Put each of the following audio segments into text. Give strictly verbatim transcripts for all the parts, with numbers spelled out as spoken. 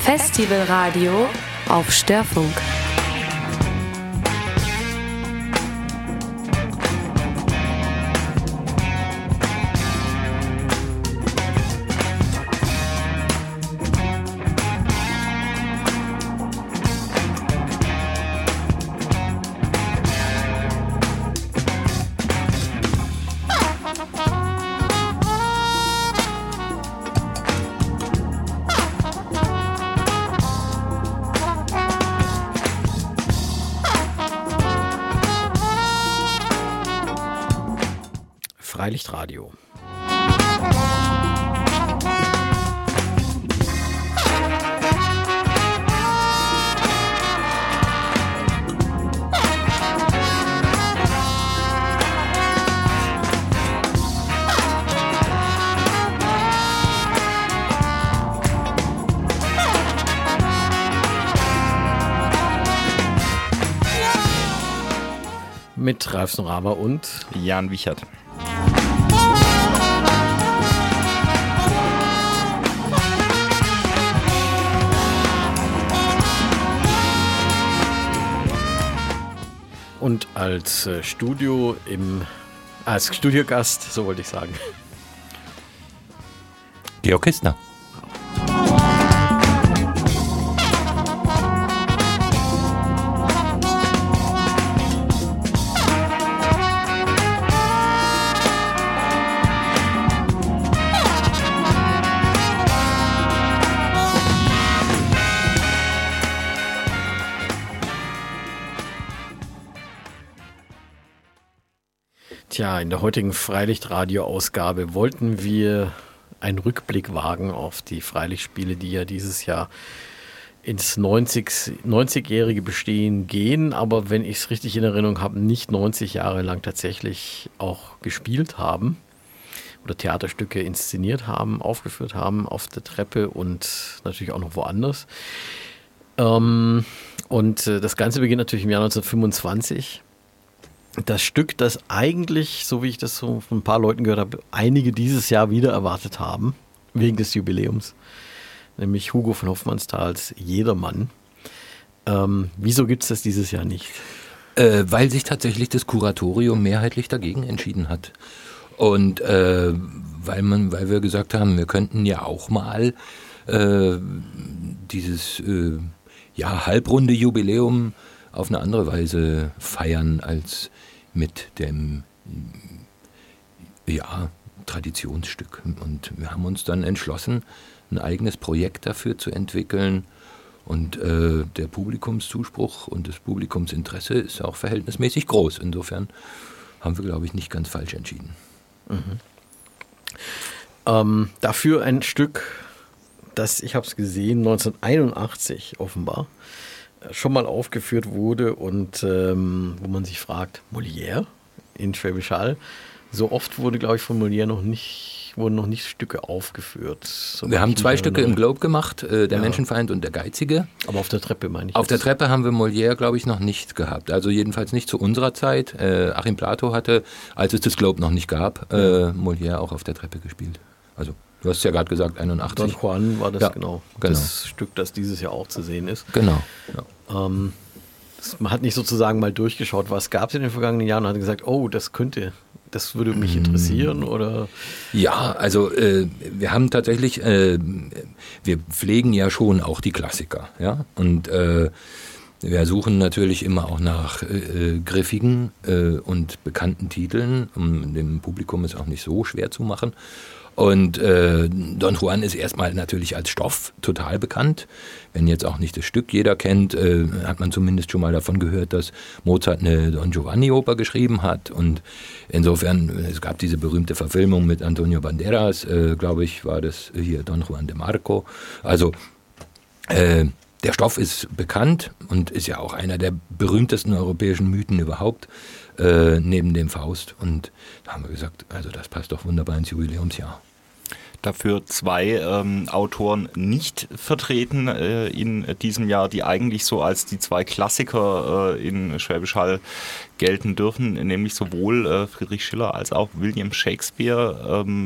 Festivalradio auf Störfunk. Freilichtradio. Mit Ralf Snorama und Jan Wichert. Und als äh, Studio im als Studiogast, so wollte ich sagen. Georg Kistner. Tja, in der heutigen Freilichtradio-Ausgabe wollten wir einen Rückblick wagen auf die Freilichtspiele, die ja dieses Jahr ins neunzigjährige Bestehen gehen, aber wenn ich es richtig in Erinnerung habe, nicht neunzig Jahre lang tatsächlich auch gespielt haben oder Theaterstücke inszeniert haben, aufgeführt haben auf der Treppe und natürlich auch noch woanders. Ähm, und äh, das Ganze beginnt natürlich im Jahr neunzehnhundertfünfundzwanzig. Das Stück, das eigentlich, so wie ich das so von ein paar Leuten gehört habe, einige dieses Jahr wieder erwartet haben, wegen des Jubiläums, nämlich Hugo von Hofmannsthals Jedermann. Ähm, wieso gibt es das dieses Jahr nicht? Äh, weil sich tatsächlich das Kuratorium mehrheitlich dagegen entschieden hat. Und äh, weil, man, weil wir gesagt haben, wir könnten ja auch mal äh, dieses äh, ja, halbrunde Jubiläum auf eine andere Weise feiern als mit dem ja, Traditionsstück. Und wir haben uns dann entschlossen, ein eigenes Projekt dafür zu entwickeln. Und äh, der Publikumszuspruch und das Publikumsinteresse ist auch verhältnismäßig groß. Insofern haben wir, glaube ich, nicht ganz falsch entschieden. Mhm. Ähm, dafür ein Stück, das, ich habe es gesehen, neunzehnhunderteinundachtzig offenbar schon mal aufgeführt wurde und ähm, wo man sich fragt, Molière in Schwäbisch Hall. So oft wurde, glaube ich, von Molière noch nicht, wurden noch nicht Stücke aufgeführt. So wir haben zwei Stücke im Globe gemacht, äh, der ja. Menschenfeind und der Geizige. Aber auf der Treppe meine ich. Auf der Treppe haben wir Molière, glaube ich, noch nicht gehabt. Also jedenfalls nicht zu unserer Zeit. Äh, Achim Plato hatte, als es das Globe noch nicht gab, äh, Molière auch auf der Treppe gespielt. Also du hast ja gerade gesagt, einundachtzig. Don Juan war das, ja, genau, genau. Das Stück, das dieses Jahr auch zu sehen ist. Genau. Ja. Ähm, das, man hat nicht sozusagen mal durchgeschaut, was gab es in den vergangenen Jahren und hat gesagt, oh, das könnte, das würde mich interessieren, oder? Ja, also äh, wir haben tatsächlich, äh, wir pflegen ja schon auch die Klassiker, ja, und äh, wir suchen natürlich immer auch nach äh, griffigen äh, und bekannten Titeln, um dem Publikum es auch nicht so schwer zu machen. Und äh, Don Juan ist erstmal natürlich als Stoff total bekannt. Wenn jetzt auch nicht das Stück jeder kennt, äh, hat man zumindest schon mal davon gehört, dass Mozart eine Don Giovanni-Oper geschrieben hat. Und insofern, es gab diese berühmte Verfilmung mit Antonio Banderas, äh, glaube ich, war das hier Don Juan de Marco. Also äh, der Stoff ist bekannt und ist ja auch einer der berühmtesten europäischen Mythen überhaupt, äh, neben dem Faust. Und da haben wir gesagt, also das passt doch wunderbar ins Jubiläumsjahr. Dafür zwei ähm, Autoren nicht vertreten äh, in diesem Jahr, die eigentlich so als die zwei Klassiker äh, in Schwäbisch Hall gelten dürfen, nämlich sowohl äh, Friedrich Schiller als auch William Shakespeare. Ähm,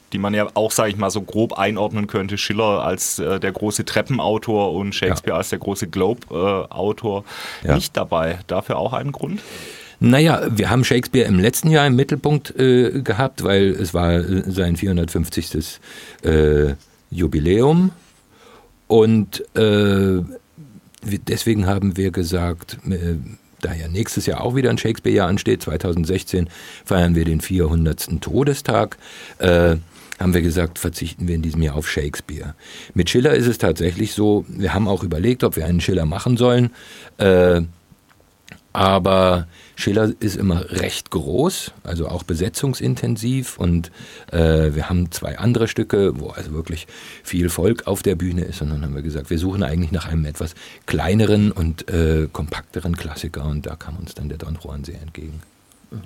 die man ja auch, sage ich mal, so grob einordnen könnte. Schiller als äh, der große Treppenautor und Shakespeare ja. als der große Globe-Autor äh, ja. nicht dabei. Dafür auch einen Grund? Naja, wir haben Shakespeare im letzten Jahr im Mittelpunkt äh, gehabt, weil es war äh, sein vierhundertfünfzigstes Äh, Jubiläum und äh, deswegen haben wir gesagt, äh, da ja nächstes Jahr auch wieder ein Shakespeare-Jahr ansteht, zweitausendsechzehn feiern wir den vierhundertsten Todestag, äh, haben wir gesagt, verzichten wir in diesem Jahr auf Shakespeare. Mit Schiller ist es tatsächlich so, wir haben auch überlegt, ob wir einen Schiller machen sollen, äh, aber Schiller ist immer recht groß, also auch besetzungsintensiv und äh, wir haben zwei andere Stücke, wo also wirklich viel Volk auf der Bühne ist und dann haben wir gesagt, wir suchen eigentlich nach einem etwas kleineren und äh, kompakteren Klassiker und da kam uns dann der Don Juan sehr entgegen. Mhm.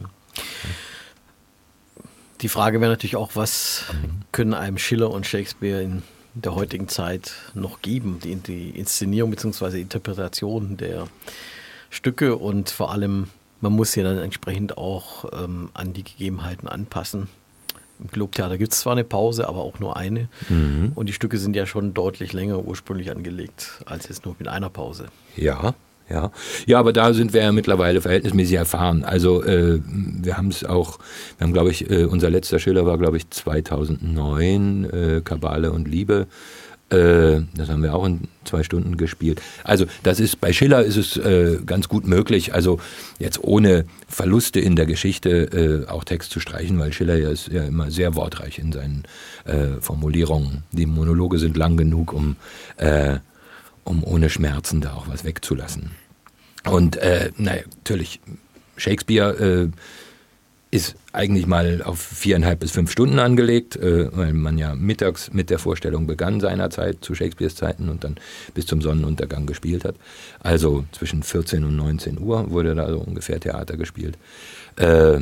Die Frage wäre natürlich auch, was mhm. können einem Schiller und Shakespeare in der heutigen Zeit noch geben, die, die Inszenierung bzw. Interpretation der Stücke und vor allem, man muss sie dann entsprechend auch ähm, an die Gegebenheiten anpassen. Im Globe-Theater gibt es zwar eine Pause, aber auch nur eine. Mhm. Und die Stücke sind ja schon deutlich länger ursprünglich angelegt, als jetzt nur mit einer Pause. Ja, ja. Ja, aber da sind wir ja mittlerweile verhältnismäßig erfahren. Also äh, wir haben es auch, wir haben glaube ich, äh, unser letzter Schiller war glaube ich zweitausendneun, äh, Kabale und Liebe. Das haben wir auch in zwei Stunden gespielt. Also das ist, bei Schiller ist es äh, ganz gut möglich, also jetzt ohne Verluste in der Geschichte äh, auch Text zu streichen, weil Schiller ja ist ja immer sehr wortreich in seinen äh, Formulierungen. Die Monologe sind lang genug, um, äh, um ohne Schmerzen da auch was wegzulassen. Und äh, naja, natürlich, Shakespeare äh, ist eigentlich mal auf viereinhalb bis fünf Stunden angelegt, äh, weil man ja mittags mit der Vorstellung begann seinerzeit, zu Shakespeares Zeiten und dann bis zum Sonnenuntergang gespielt hat. Also zwischen vierzehn und neunzehn Uhr wurde da so ungefähr Theater gespielt. Äh,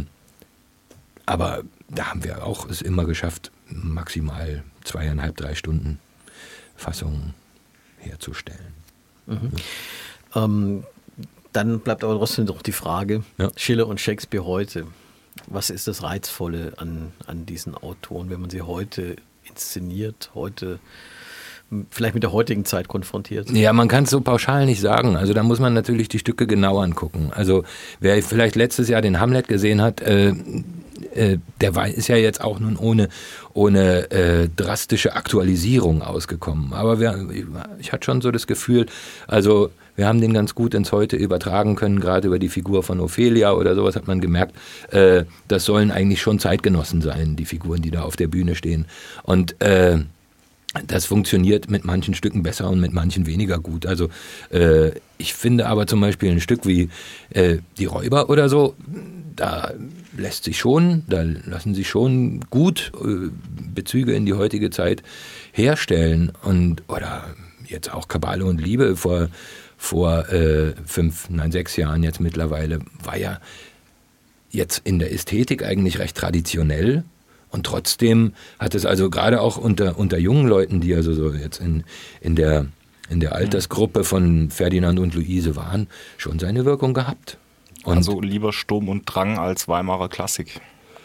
aber da haben wir auch es immer geschafft, maximal zweieinhalb, drei Stunden Fassungen herzustellen. Mhm. Ja. Ähm, dann bleibt aber trotzdem noch die Frage, ja. Schiller und Shakespeare heute. Was ist das Reizvolle an, an diesen Autoren, wenn man sie heute inszeniert, heute vielleicht mit der heutigen Zeit konfrontiert? Ja, man kann es so pauschal nicht sagen. Also da muss man natürlich die Stücke genau angucken. Also wer vielleicht letztes Jahr den Hamlet gesehen hat, äh, äh, der war, ist ja jetzt auch nun ohne, ohne äh, drastische Aktualisierung ausgekommen. Aber wir, ich hatte schon so das Gefühl, also wir haben den ganz gut ins Heute übertragen können, gerade über die Figur von Ophelia oder sowas hat man gemerkt, äh, das sollen eigentlich schon Zeitgenossen sein, die Figuren, die da auf der Bühne stehen. Und äh, das funktioniert mit manchen Stücken besser und mit manchen weniger gut. Also äh, ich finde aber zum Beispiel ein Stück wie äh, Die Räuber oder so, da lässt sich schon, da lassen sich schon gut äh, Bezüge in die heutige Zeit herstellen. Und oder jetzt auch Kabale und Liebe vor vor äh, fünf, nein, sechs Jahren jetzt mittlerweile, war ja jetzt in der Ästhetik eigentlich recht traditionell und trotzdem hat es also gerade auch unter, unter jungen Leuten, die also so jetzt in, in, der, in der Altersgruppe von Ferdinand und Luise waren, schon seine Wirkung gehabt. Und also lieber Sturm und Drang als Weimarer Klassik.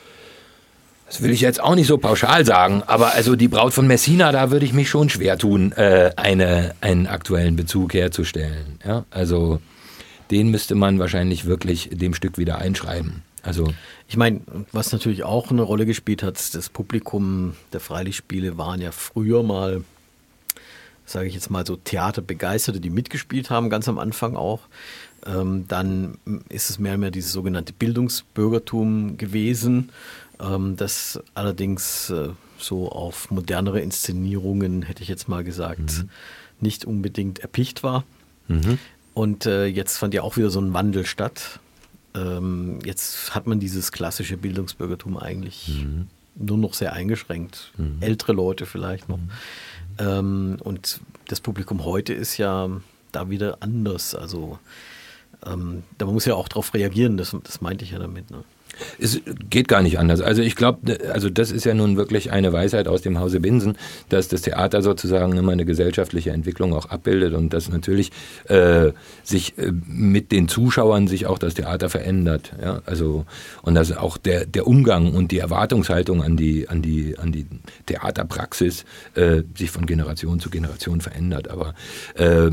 Das will ich jetzt auch nicht so pauschal sagen, aber also die Braut von Messina, da würde ich mich schon schwer tun, äh, eine, einen aktuellen Bezug herzustellen. Ja? Also den müsste man wahrscheinlich wirklich dem Stück wieder einschreiben. Also ich meine, was natürlich auch eine Rolle gespielt hat, das Publikum der Freilichtspiele waren ja früher mal, sage ich jetzt mal so Theaterbegeisterte, die mitgespielt haben, ganz am Anfang auch. Ähm, dann ist es mehr und mehr dieses sogenannte Bildungsbürgertum gewesen, ähm, das allerdings äh, so auf modernere Inszenierungen, hätte ich jetzt mal gesagt, mhm. nicht unbedingt erpicht war. Mhm. Und äh, jetzt fand ja auch wieder so ein Wandel statt. Ähm, jetzt hat man dieses klassische Bildungsbürgertum eigentlich mhm. nur noch sehr eingeschränkt. Mhm. Ältere Leute vielleicht noch. Mhm. Ähm, und das Publikum heute ist ja da wieder anders. Also ähm, da muss ja auch darauf reagieren, das, das meinte ich ja damit. Ne? Es geht gar nicht anders. Also ich glaube, also das ist ja nun wirklich eine Weisheit aus dem Hause Binsen, dass das Theater sozusagen immer eine gesellschaftliche Entwicklung auch abbildet und dass natürlich äh, sich äh, mit den Zuschauern sich auch das Theater verändert. Ja? Also und dass auch der der Umgang und die Erwartungshaltung an die an die an die Theaterpraxis äh, sich von Generation zu Generation verändert. Aber äh,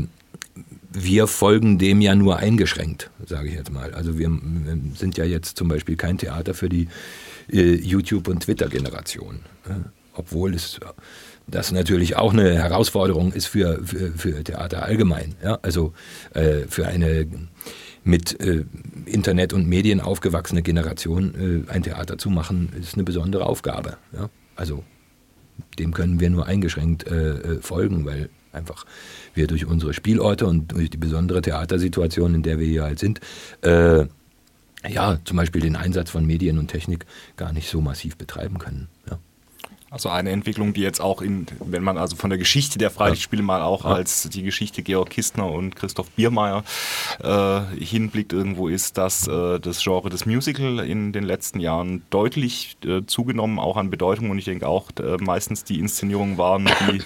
wir folgen dem ja nur eingeschränkt, sage ich jetzt mal. Also wir, wir sind ja jetzt zum Beispiel kein Theater für die äh, YouTube- und Twitter-Generation. Äh, obwohl es das natürlich auch eine Herausforderung ist für, für, für Theater allgemein. Ja? Also äh, für eine mit äh, Internet und Medien aufgewachsene Generation äh, ein Theater zu machen, ist eine besondere Aufgabe. Ja? Also dem können wir nur eingeschränkt äh, folgen, weil einfach wir durch unsere Spielorte und durch die besondere Theatersituation, in der wir hier halt sind, äh, ja, zum Beispiel den Einsatz von Medien und Technik gar nicht so massiv betreiben können. Ja. Also eine Entwicklung, die jetzt auch in, wenn man also von der Geschichte der Freilichtspiele mal auch ja. als die Geschichte Georg Kistner und Christoph Biermeier äh, hinblickt irgendwo ist, dass äh, das Genre des Musical in den letzten Jahren deutlich äh, zugenommen, auch an Bedeutung und ich denke auch äh, meistens die Inszenierungen waren, die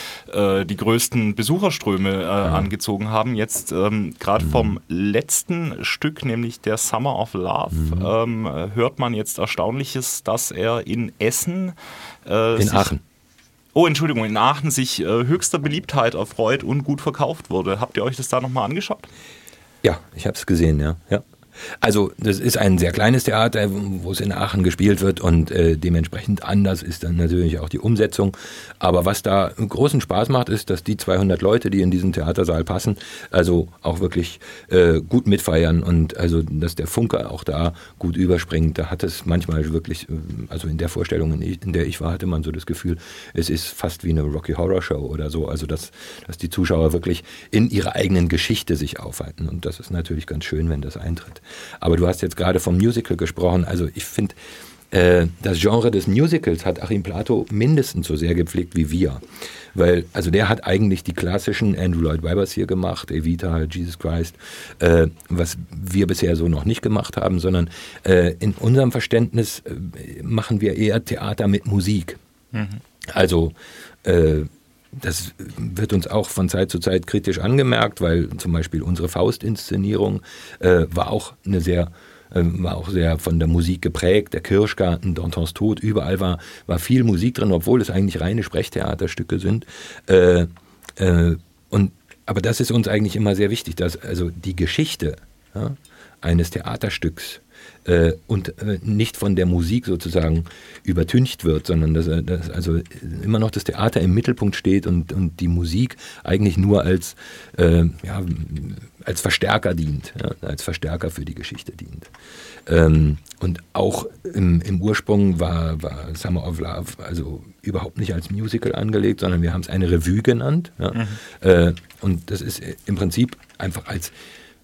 die größten Besucherströme äh, ja. angezogen haben. Jetzt ähm, gerade mhm. vom letzten Stück, nämlich der Summer of Love, mhm. ähm, hört man jetzt Erstaunliches, dass er in Essen äh, in sich, Aachen. Oh, Entschuldigung, in Aachen sich äh, höchster Beliebtheit erfreut und gut verkauft wurde. Habt ihr euch das da nochmal angeschaut? Ja, ich habe es gesehen, ja. ja. Also das ist ein sehr kleines Theater, wo es in Aachen gespielt wird und äh, dementsprechend anders ist dann natürlich auch die Umsetzung. Aber was da großen Spaß macht, ist, dass die zweihundert Leute, die in diesen Theatersaal passen, also auch wirklich äh, gut mitfeiern und also dass der Funke auch da gut überspringt. Da hat es manchmal wirklich, also in der Vorstellung, in der ich war, hatte man so das Gefühl, es ist fast wie eine Rocky Horror Show oder so. Also dass, dass die Zuschauer wirklich in ihrer eigenen Geschichte sich aufhalten. Und das ist natürlich ganz schön, wenn das eintritt. Aber du hast jetzt gerade vom Musical gesprochen. Also ich finde, äh, das Genre des Musicals hat Achim Plato mindestens so sehr gepflegt wie wir. Weil, also der hat eigentlich die klassischen Andrew Lloyd Webbers hier gemacht, Evita, Jesus Christ, äh, was wir bisher so noch nicht gemacht haben, sondern äh, in unserem Verständnis äh, machen wir eher Theater mit Musik. Mhm. Also äh, das wird uns auch von Zeit zu Zeit kritisch angemerkt, weil zum Beispiel unsere Faust-Inszenierung äh, war auch eine sehr, äh, war auch sehr von der Musik geprägt. Der Kirschgarten, Dantons Tod, überall war, war viel Musik drin, obwohl es eigentlich reine Sprechtheaterstücke sind. Äh, äh, und, aber das ist uns eigentlich immer sehr wichtig, dass also die Geschichte ja, eines Theaterstücks Äh, und äh, nicht von der Musik sozusagen übertüncht wird, sondern dass, dass also immer noch das Theater im Mittelpunkt steht und, und die Musik eigentlich nur als, äh, ja, als Verstärker dient, ja, als Verstärker für die Geschichte dient. Ähm, und auch im, im Ursprung war, war Summer of Love also überhaupt nicht als Musical angelegt, sondern wir haben es eine Revue genannt. Ja, mhm. äh, und das ist im Prinzip einfach als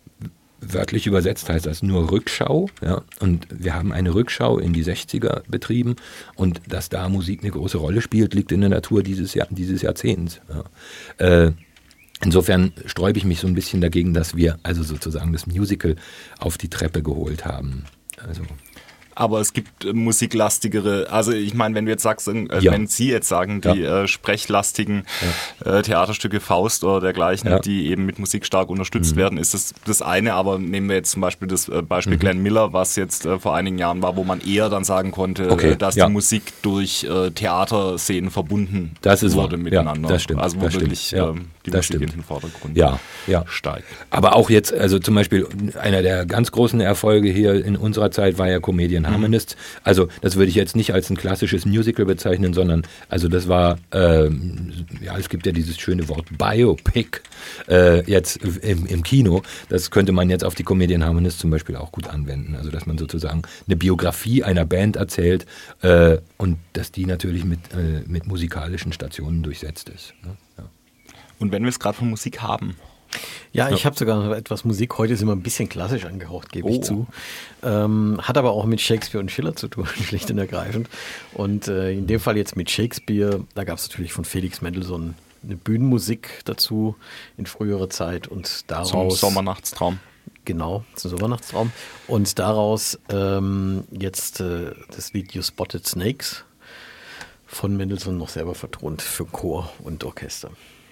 wörtlich übersetzt heißt das nur Rückschau, ja, und wir haben eine Rückschau in die sechziger betrieben und dass da Musik eine große Rolle spielt, liegt in der Natur dieses, Jahr, dieses Jahrzehnts. Ja. Äh, insofern sträube ich mich so ein bisschen dagegen, dass wir also sozusagen das Musical auf die Treppe geholt haben. Also aber es gibt äh, musiklastigere, also ich meine, wenn du jetzt sagst, äh, ja. wenn Sie jetzt sagen, die ja. äh, sprechlastigen ja. äh, Theaterstücke Faust oder dergleichen, ja. die eben mit Musik stark unterstützt mhm. werden, ist das das eine, aber nehmen wir jetzt zum Beispiel das äh, Beispiel mhm. Glenn Miller, was jetzt äh, vor einigen Jahren war, wo man eher dann sagen konnte, okay. äh, dass ja. die Musik durch äh, Theaterszenen verbunden das ist wurde wahr. miteinander. Ja, das stimmt. Also wo das wirklich ja. ähm, die das Musik stimmt. in den Vordergrund ja. Ja. steigt. Aber auch jetzt, also zum Beispiel einer der ganz großen Erfolge hier in unserer Zeit war ja Comedian mhm. Harmonist. Also das würde ich jetzt nicht als ein klassisches Musical bezeichnen, sondern also das war, ähm, ja, es gibt ja dieses schöne Wort Biopic äh, jetzt im, im Kino. Das könnte man jetzt auf die Comedian Harmonist zum Beispiel auch gut anwenden. Also dass man sozusagen eine Biografie einer Band erzählt äh, und dass die natürlich mit, äh, mit musikalischen Stationen durchsetzt ist. Ne? Ja. Und wenn wir es gerade von Musik haben, Ja, ich habe sogar noch etwas Musik. Heute ist immer ein bisschen klassisch angehaucht, gebe oh. ich zu. Ähm, hat aber auch mit Shakespeare und Schiller zu tun, schlicht und ergreifend. Und äh, in dem Fall jetzt mit Shakespeare, da gab es natürlich von Felix Mendelssohn eine Bühnenmusik dazu in früherer Zeit und daraus... Zum Sommernachtstraum. Genau, das ist ein Weihnachtstraum. Und daraus ähm, jetzt äh, das Lied You Spotted Snakes von Mendelssohn noch selber vertont für Chor und Orchester.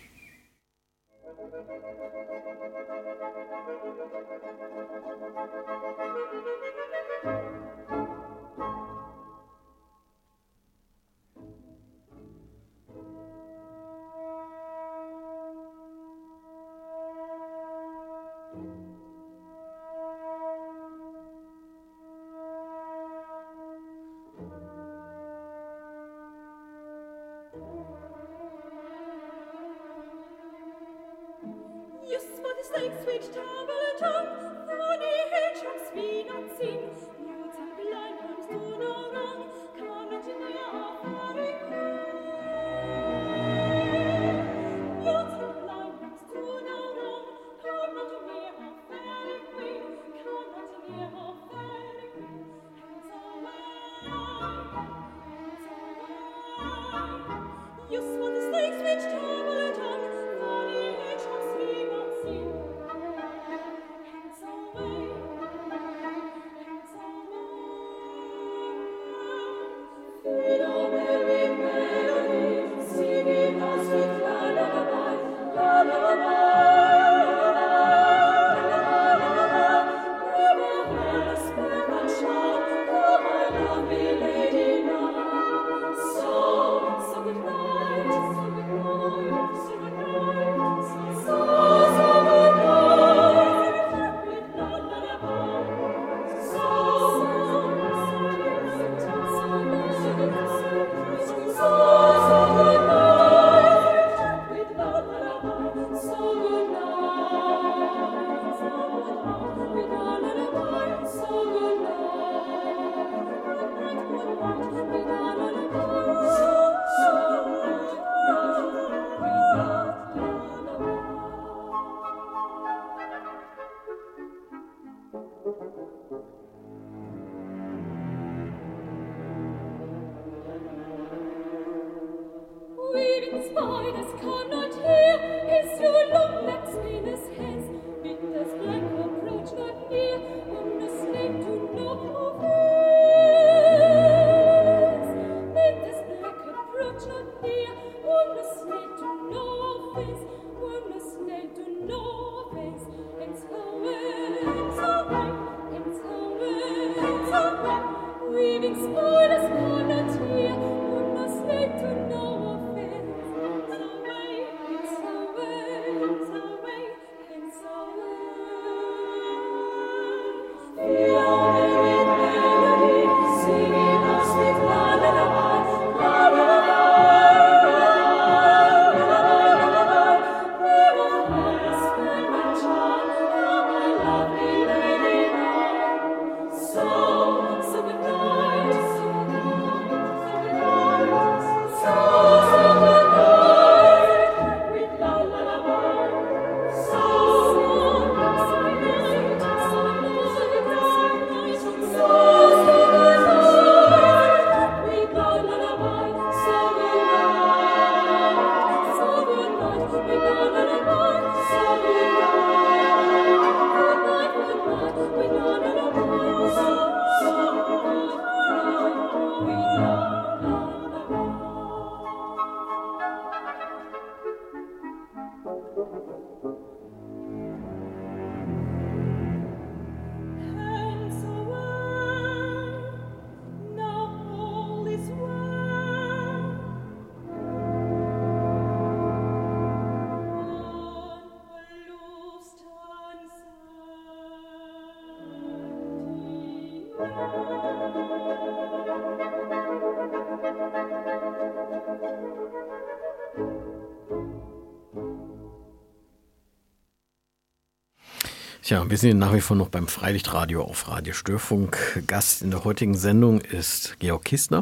Tja, wir sind nach wie vor noch beim Freilichtradio auf Radio Störfunk. Gast in der heutigen Sendung ist Georg Kistner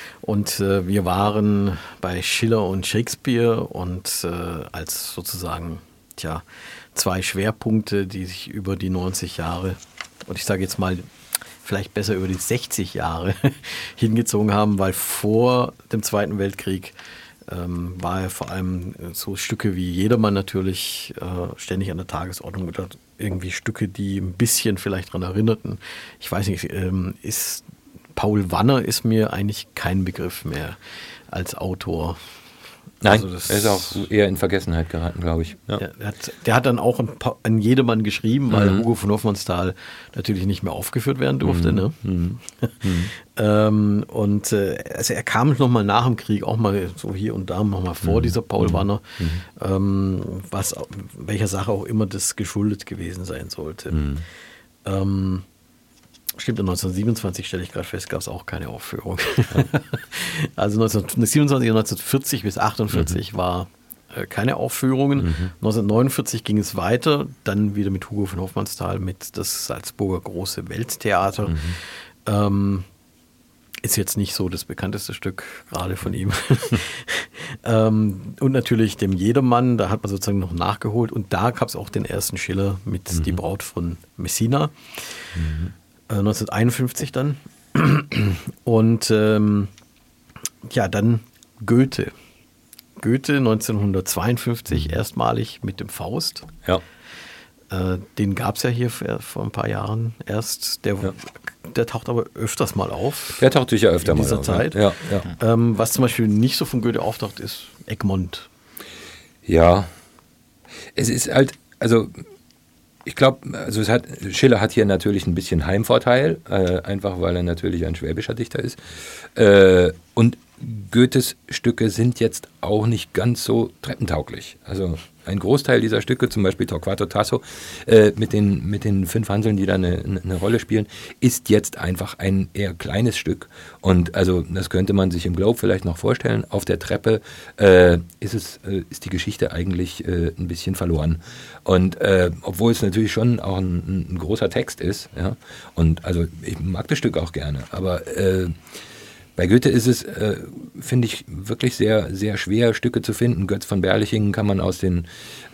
und äh, wir waren bei Schiller und Shakespeare und äh, als sozusagen tja, zwei Schwerpunkte, die sich über die neunzig Jahre und ich sage jetzt mal vielleicht besser über die sechzig Jahre hingezogen haben, weil vor dem Zweiten Weltkrieg ähm, war ja vor allem so Stücke wie Jedermann natürlich äh, ständig an der Tagesordnung oder irgendwie Stücke, die ein bisschen vielleicht daran erinnerten. Ich weiß nicht, ähm, ist Paul Wanner ist mir eigentlich kein Begriff mehr als Autor. Nein, also das, er ist auch eher in Vergessenheit geraten, glaube ich. Ja. Ja, der, hat, der hat dann auch ein paar, an jedermann geschrieben, weil Mhm. Hugo von Hofmannsthal natürlich nicht mehr aufgeführt werden durfte. Mhm. Ne? Mhm. ähm, und äh, also er kam nochmal nach dem Krieg auch mal so hier und da nochmal vor, Mhm. dieser Paul Mhm. Wanner, Mhm. ähm, was welcher Sache auch immer das geschuldet gewesen sein sollte. Mhm. Ähm, Stimmt, neunzehnhundertsiebenundzwanzig, stelle ich gerade fest, gab es auch keine Aufführung. Also neunzehnhundertsiebenundzwanzig und neunzehnhundertvierzig bis achtundvierzig mhm. war äh, keine Aufführungen. Mhm. neunzehnhundertneunundvierzig ging es weiter, dann wieder mit Hugo von Hofmannsthal, mit das Salzburger Große Welttheater. Mhm. Ähm, ist jetzt nicht so das bekannteste Stück, gerade von ihm. ähm, und natürlich dem Jedermann, da hat man sozusagen noch nachgeholt. Und da gab es auch den ersten Schiller mit mhm. Die Braut von Messina. Mhm. neunzehnhunderteinundfünfzig dann. Und ähm, ja, dann Goethe. Goethe neunzehnhundertzweiundfünfzig erstmalig mit dem Faust. Ja. Äh, den gab es ja hier vor, vor ein paar Jahren erst. Der, ja. der taucht aber öfters mal auf. Der taucht sicher öfter in mal dieser auf. Zeit. Ja, ja. Ähm, was zum Beispiel nicht so von Goethe auftaucht, ist Egmont. Ja. Es ist halt, also ich glaube, also es hat, Schiller hat hier natürlich ein bisschen Heimvorteil, äh, einfach weil er natürlich ein schwäbischer Dichter ist. Äh, und Goethes Stücke sind jetzt auch nicht ganz so treppentauglich. Also ein Großteil dieser Stücke, zum Beispiel Torquato Tasso, äh, mit, den, mit den fünf Hanseln, die da eine, eine Rolle spielen, ist jetzt einfach ein eher kleines Stück. Und also das könnte man sich im Globe vielleicht noch vorstellen. Auf der Treppe äh, ist, es, äh, ist die Geschichte eigentlich äh, ein bisschen verloren. Und äh, obwohl es natürlich schon auch ein, ein großer Text ist, ja, und also ich mag das Stück auch gerne, aber äh, bei Goethe ist es, äh, finde ich, wirklich sehr, sehr schwer, Stücke zu finden. Götz von Berlichingen kann man aus, den,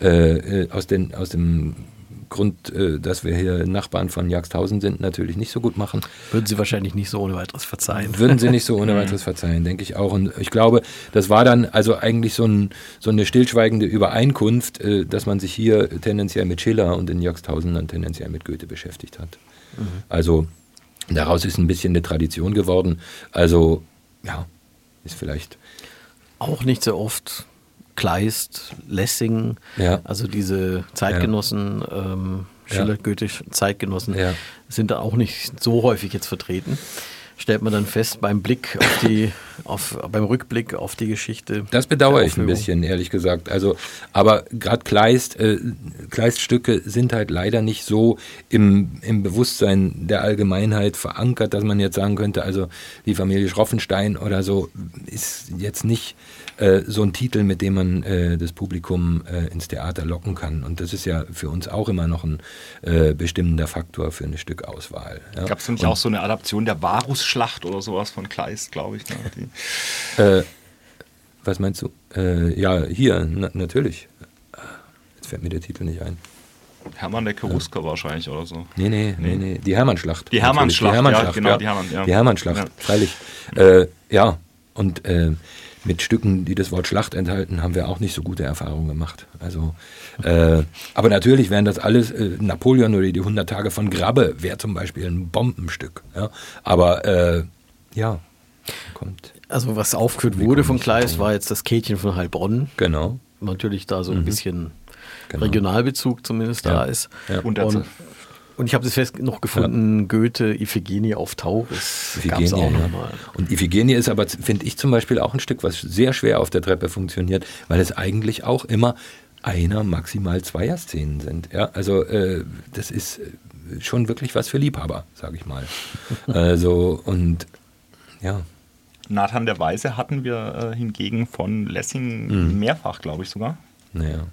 äh, aus, den, aus dem Grund, äh, dass wir hier Nachbarn von Jagsthausen sind, natürlich nicht so gut machen. Würden Sie wahrscheinlich nicht so ohne weiteres verzeihen. Würden Sie nicht so ohne weiteres verzeihen, denke ich auch. Und ich glaube, das war dann also eigentlich so, ein, so eine stillschweigende Übereinkunft, äh, dass man sich hier tendenziell mit Schiller und in Jagsthausen dann tendenziell mit Goethe beschäftigt hat. Mhm. Also daraus ist ein bisschen eine Tradition geworden. Also, ja, ist vielleicht. Auch nicht so oft Kleist, Lessing, ja. also diese Zeitgenossen, ja. ähm, Schiller, ja. Goethe, Zeitgenossen, ja. sind da auch nicht so häufig jetzt vertreten. Stellt man dann fest beim Blick auf die, auf, beim Rückblick auf die Geschichte. Das bedauere ich ein bisschen, ehrlich gesagt. Also, aber gerade Kleist, äh, Kleist-Stücke sind halt leider nicht so im, im Bewusstsein der Allgemeinheit verankert, dass man jetzt sagen könnte, also die Familie Schroffenstein oder so ist jetzt nicht äh, so ein Titel, mit dem man äh, das Publikum äh, ins Theater locken kann. Und das ist ja für uns auch immer noch ein äh, bestimmender Faktor für eine Stückauswahl. Ja. Gab es nämlich auch so eine Adaption der Varusschlacht oder sowas von Kleist, glaube ich. Ne? Die äh, was meinst du? Äh, ja, hier, na, natürlich. Jetzt fällt mir der Titel nicht ein. Hermann der Cherusker ja. wahrscheinlich oder so. Nee, nee, nee, nee. Die Hermannschlacht. Die Hermannschlacht, die Hermannschlacht, ja, genau, ja. die Hermann, ja. Die Hermannschlacht, ja. freilich. Äh, ja, und äh, mit Stücken, die das Wort Schlacht enthalten, haben wir auch nicht so gute Erfahrungen gemacht. Also, äh, aber natürlich wären das alles, äh, Napoleon oder die hundert Tage von Grabbe wäre zum Beispiel ein Bombenstück. Ja? Aber äh, ja, kommt. Also was aufgeführt wurde von Kleist, war jetzt das Käthchen von Heilbronn. Genau. Natürlich da so ein mhm. bisschen genau. Regionalbezug zumindest ja. da ist. Ja. Und, und, und ich habe das fest noch gefunden, ja. Goethe, Iphigenie auf Tauris. Iphigenie, auch ja. nochmal. Und Iphigenie ist aber, finde ich zum Beispiel, auch ein Stück, was sehr schwer auf der Treppe funktioniert, weil es eigentlich auch immer einer, maximal zweier Szenen sind. Ja? Also äh, das ist schon wirklich was für Liebhaber, sage ich mal. Also und ja. Nathan der Weise hatten wir äh, hingegen von Lessing mhm. mehrfach, glaube ich sogar. Naja.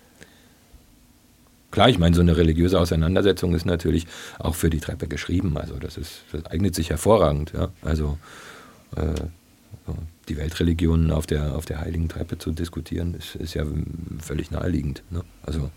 Klar, ich meine, so eine religiöse Auseinandersetzung ist natürlich auch für die Treppe geschrieben. Also das ist, das eignet sich hervorragend. Ja? Also äh, die Weltreligionen auf der, auf der Heiligen Treppe zu diskutieren, ist, ist ja völlig naheliegend. Ne? Also,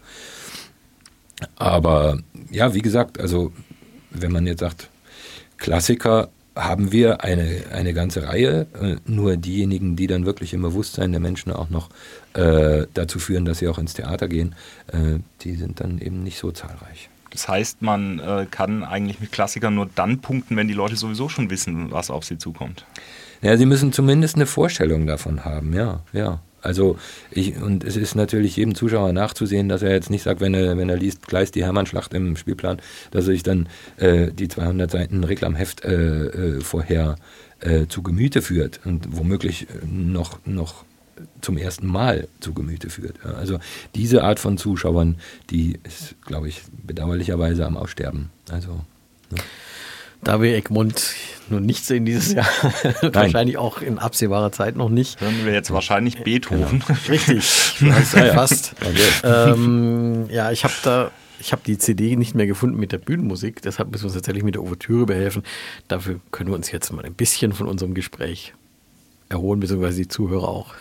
aber ja, wie gesagt, also wenn man jetzt sagt, Klassiker, haben wir eine, eine ganze Reihe, äh, nur diejenigen, die dann wirklich im Bewusstsein der Menschen auch noch äh, dazu führen, dass sie auch ins Theater gehen, äh, die sind dann eben nicht so zahlreich. Das heißt, man äh, kann eigentlich mit Klassikern nur dann punkten, wenn die Leute sowieso schon wissen, was auf sie zukommt. Ja, sie müssen zumindest eine Vorstellung davon haben, ja, ja. Also ich, und es ist natürlich jedem Zuschauer nachzusehen, dass er jetzt nicht sagt, wenn er, wenn er liest Kleist die Hermannschlacht im Spielplan, dass er sich dann äh, die zweihundert Seiten Reklamheft äh, äh, vorher äh, zu Gemüte führt und womöglich noch, noch zum ersten Mal zu Gemüte führt. Ja. Also diese Art von Zuschauern, die ist, glaube ich, bedauerlicherweise am Aussterben. Also, ne. Da wir Egmont nun nicht sehen dieses Jahr, wahrscheinlich auch in absehbarer Zeit noch nicht. Hören wir jetzt wahrscheinlich Beethoven. Genau. Richtig, du hast ja fast. ähm, ja, ich habe da, ich habe die C D nicht mehr gefunden mit der Bühnenmusik, deshalb müssen wir uns tatsächlich mit der Ouvertüre behelfen. Dafür können wir uns jetzt mal ein bisschen von unserem Gespräch erholen, beziehungsweise die Zuhörer auch.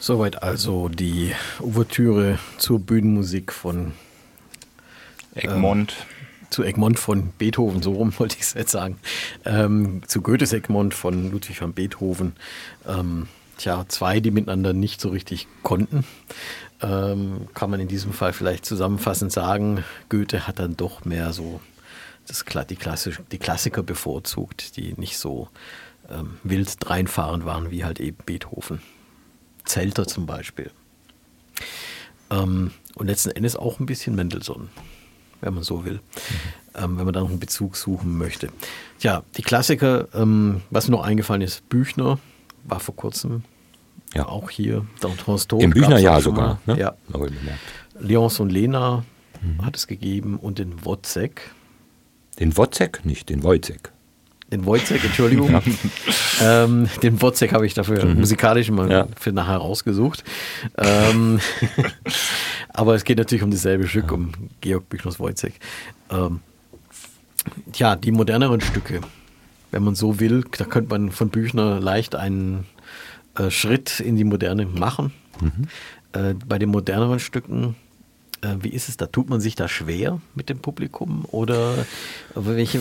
Soweit also die Ouvertüre zur Bühnenmusik von Egmont. Ähm, zu Egmont von Beethoven, so rum wollte ich es jetzt sagen. Ähm, zu Goethes Egmont von Ludwig van Beethoven. Ähm, tja, zwei, die miteinander nicht so richtig konnten. Ähm, kann man in diesem Fall vielleicht zusammenfassend sagen, Goethe hat dann doch mehr so das, die, Klassik, die Klassiker bevorzugt, die nicht so ähm, wild dreinfahrend waren wie halt eben Beethoven. Zelter zum Beispiel. Ähm, und letzten Endes auch ein bisschen Mendelssohn, wenn man so will, mhm. ähm, wenn man da noch einen Bezug suchen möchte. Tja, die Klassiker, ähm, was mir noch eingefallen ist, Büchner war vor kurzem ja auch hier. Im Büchner-Jahr sogar. Ne? Ja. Léonce und Lena mhm. hat es gegeben und den Wozzeck. Den Wozzeck? Nicht, den Wojciech. Den Wojciech, Entschuldigung. Ja. Ähm, den Wozzeck habe ich dafür mhm. musikalisch mal ja. für nachher rausgesucht. Ähm, aber es geht natürlich um dasselbe Stück, ja. um Georg Büchners Wojciech. Ähm, ja, die moderneren Stücke, wenn man so will, da könnte man von Büchner leicht einen äh, Schritt in die Moderne machen. Mhm. Äh, bei den moderneren Stücken, äh, wie ist es da? Tut man sich da schwer mit dem Publikum? Oder welche...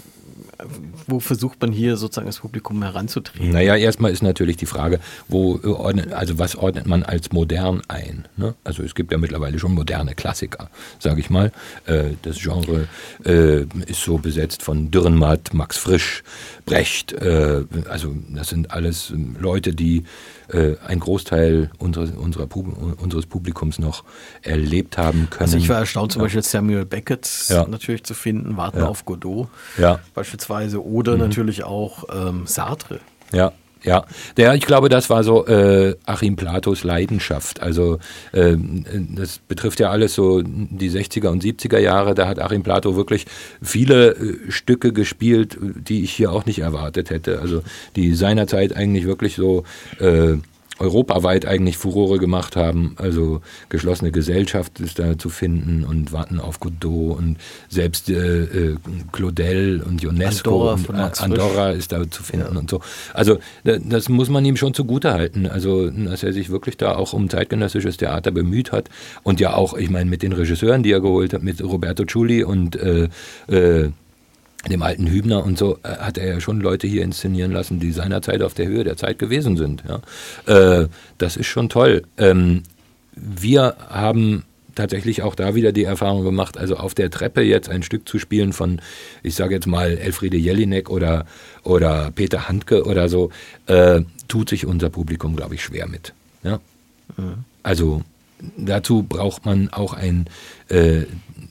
Wo versucht man hier sozusagen das Publikum heranzutreten? Naja, erstmal ist natürlich die Frage, wo ordnet, also was ordnet man als modern ein? Ne? Also es gibt ja mittlerweile schon moderne Klassiker, sage ich mal. Äh, das Genre äh, ist so besetzt von Dürrenmatt, Max Frisch, Brecht. Äh, also das sind alles Leute, die äh, einen Großteil unseres, unserer Pub- unseres Publikums noch erlebt haben können. Also ich war erstaunt, zum ja. Beispiel Samuel Beckett ja. natürlich zu finden, Warten ja. auf Godot ja. beispielsweise oder mhm. natürlich auch ähm, Sartre. Ja. Ja, der, ich glaube, das war so äh, Achim Platos Leidenschaft. Also äh, das betrifft ja alles so die sechziger und siebziger Jahre. Da hat Achim Plato wirklich viele äh, Stücke gespielt, die ich hier auch nicht erwartet hätte. Also die seinerzeit eigentlich wirklich so äh, europaweit eigentlich Furore gemacht haben. Also Geschlossene Gesellschaft ist da zu finden und Warten auf Godot und selbst äh, äh, Claudel und Ionesco Andorra, und äh, Andorra ist da zu finden ja. und so. Also das muss man ihm schon zugute halten. Also dass er sich wirklich da auch um zeitgenössisches Theater bemüht hat und ja auch, ich meine, mit den Regisseuren, die er geholt hat, mit Roberto Ciulli und äh, äh, dem alten Hübner und so, äh, hat er ja schon Leute hier inszenieren lassen, die seinerzeit auf der Höhe der Zeit gewesen sind. Ja. Äh, das ist schon toll. Ähm, wir haben tatsächlich auch da wieder die Erfahrung gemacht, also auf der Treppe jetzt ein Stück zu spielen von, ich sage jetzt mal, Elfriede Jelinek oder, oder Peter Handke oder so, äh, tut sich unser Publikum, glaube ich, schwer mit. Ja. Mhm. Also dazu braucht man auch ein, äh,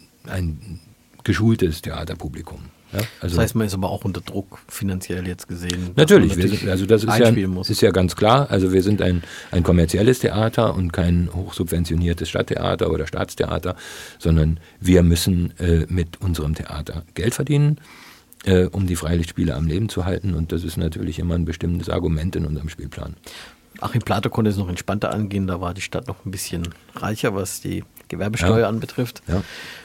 ein geschultes Theaterpublikum. Ja, also das heißt, man ist aber auch unter Druck finanziell jetzt gesehen. Natürlich, wir sind, also das ist ja, ist ja ganz klar. Also wir sind ein, ein kommerzielles Theater und kein hochsubventioniertes Stadttheater oder Staatstheater, sondern wir müssen äh, mit unserem Theater Geld verdienen, äh, um die Freilichtspiele am Leben zu halten. Und das ist natürlich immer ein bestimmtes Argument in unserem Spielplan. Achim Plato konnte es noch entspannter angehen. Da war die Stadt noch ein bisschen reicher, was die Gewerbesteuer ja. anbetrifft. Ja.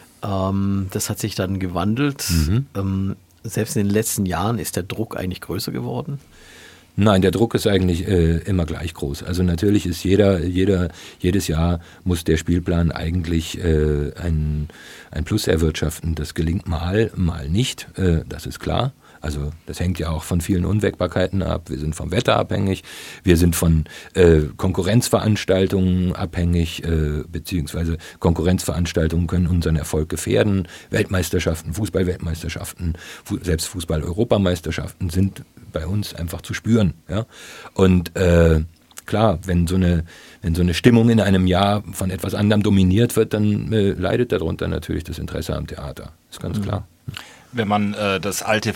Das hat sich dann gewandelt. Mhm. Ähm, selbst in den letzten Jahren ist der Druck eigentlich größer geworden? Nein, der Druck ist eigentlich äh, immer gleich groß. Also natürlich ist jeder, jeder, jedes Jahr muss der Spielplan eigentlich äh, ein, ein Plus erwirtschaften. Das gelingt mal, mal nicht, äh, das ist klar. Also das hängt ja auch von vielen Unwägbarkeiten ab. Wir sind vom Wetter abhängig, wir sind von äh, Konkurrenzveranstaltungen abhängig, äh, beziehungsweise Konkurrenzveranstaltungen können unseren Erfolg gefährden. Weltmeisterschaften, Fußball-Weltmeisterschaften, fu- selbst Fußball-Europameisterschaften sind bei uns einfach zu spüren. Ja? Und äh, klar, wenn so eine wenn so eine Stimmung in einem Jahr von etwas anderem dominiert wird, dann äh, leidet darunter natürlich das Interesse am Theater. Ist ganz mhm. klar. Wenn man äh, das alte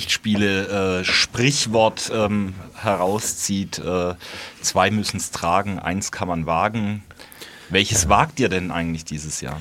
Freilichtspiele-Sprichwort äh, ähm, herauszieht, äh, zwei müssen es tragen, eins kann man wagen. Welches ja. wagt ihr denn eigentlich dieses Jahr?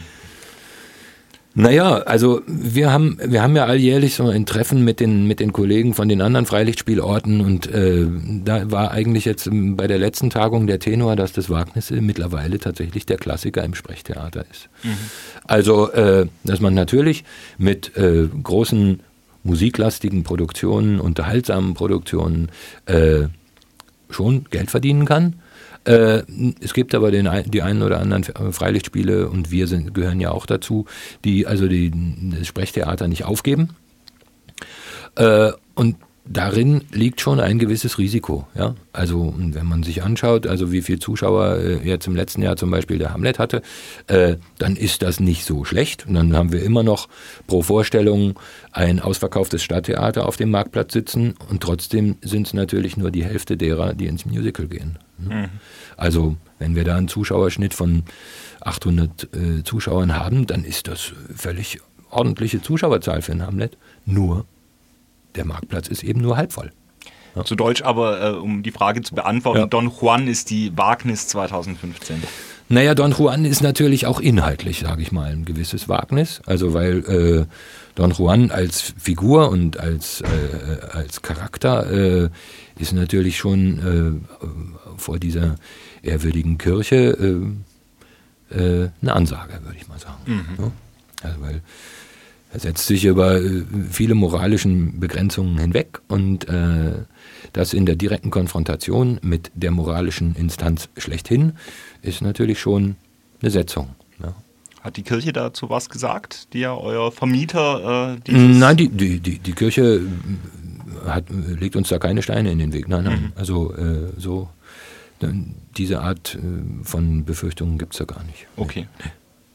Naja, also wir haben wir haben ja alljährlich so ein Treffen mit den mit den Kollegen von den anderen Freilichtspielorten und äh, da war eigentlich jetzt bei der letzten Tagung der Tenor, dass das Wagnis mittlerweile tatsächlich der Klassiker im Sprechtheater ist. Mhm. Also, äh, dass man natürlich mit äh, großen musiklastigen Produktionen, unterhaltsamen Produktionen äh, schon Geld verdienen kann, Äh, es gibt aber den, die einen oder anderen Freilichtspiele, und wir sind, gehören ja auch dazu, die also die, das Sprechtheater nicht aufgeben. Äh, und darin liegt schon ein gewisses Risiko. Ja? Also wenn man sich anschaut, also wie viele Zuschauer äh, jetzt im letzten Jahr zum Beispiel der Hamlet hatte, äh, dann ist das nicht so schlecht. Und dann haben wir immer noch pro Vorstellung ein ausverkauftes Stadttheater auf dem Marktplatz sitzen, und trotzdem sind es natürlich nur die Hälfte derer, die ins Musical gehen. Mhm. Also wenn wir da einen Zuschauerschnitt von achthundert äh, Zuschauern haben, dann ist das völlig ordentliche Zuschauerzahl für einen Hamlet. Nur der Marktplatz ist eben nur halb voll. Ja. Zu Deutsch aber, äh, um die Frage zu beantworten, ja. Don Juan ist die Wagnis zwanzig fünfzehn. Naja, Don Juan ist natürlich auch inhaltlich, sage ich mal, ein gewisses Wagnis. Also weil äh, Don Juan als Figur und als, äh, als Charakter äh, ist natürlich schon äh, vor dieser ehrwürdigen Kirche äh, äh, eine Ansage, würde ich mal sagen. Mhm. Ja? Also weil er setzt sich über viele moralischen Begrenzungen hinweg, und äh, das in der direkten Konfrontation mit der moralischen Instanz schlechthin ist natürlich schon eine Setzung. Ja. Hat die Kirche dazu was gesagt, die ja euer Vermieter äh, dieses... Nein, die, die, die, die Kirche hat, legt uns da keine Steine in den Weg. Nein, nein. Mhm. Also äh, so diese Art äh, von Befürchtungen gibt es da gar nicht. Okay. Nee.